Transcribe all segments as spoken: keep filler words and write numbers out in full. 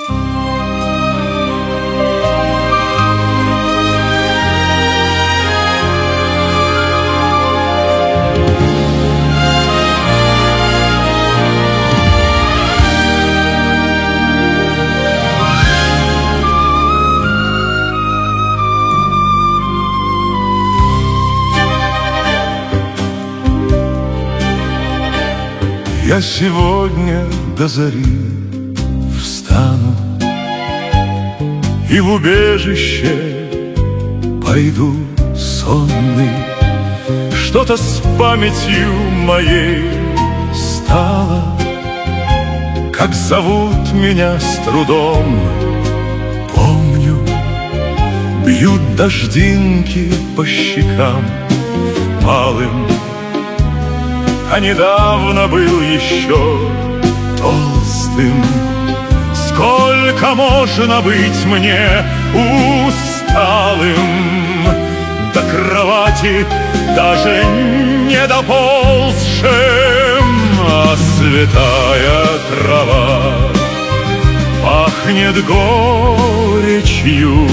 Я сегодня до зари встану и в убежище пойду сонный. Что-то с памятью моей стало, как зовут меня с трудом помню. Бьют дождинки по щекам впалым, а недавно был еще толстым. Сколько можно быть мне усталым, до кровати даже не доползшим, а святая трава пахнет горечью,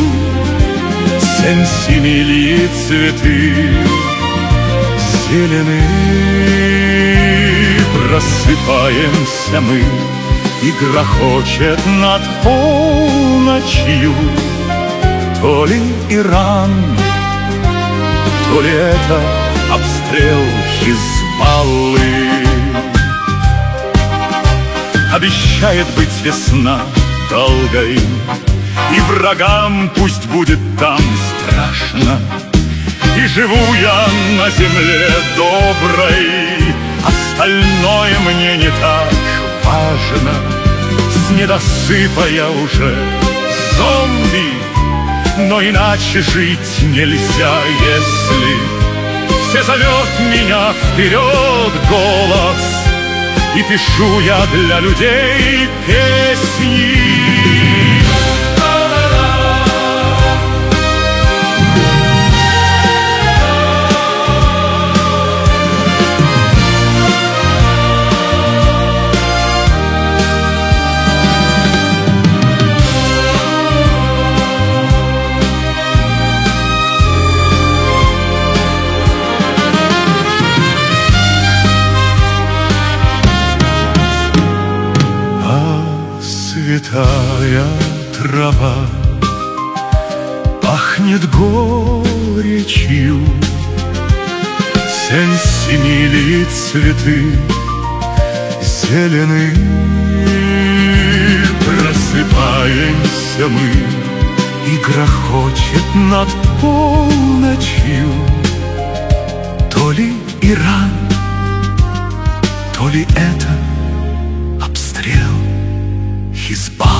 сенсимили цветы зелены. Просыпаемся мы, и грохочет над полночью то ли Иран, то ли это обстрел Хизбаллы. Обещает быть весна долгой, и врагам пусть будет там страшно. И живу я на земле доброй, остальное мне не так важно. С недосыпа я уже зомби, но иначе жить нельзя, если все зовет меня вперед голос, и пишу я для людей песни. Святая трава пахнет горечью, сенсимили цветы зелены. Просыпаемся мы, и грохочет над полночью то ли Иран, то ли это обстрел Хизбаллы.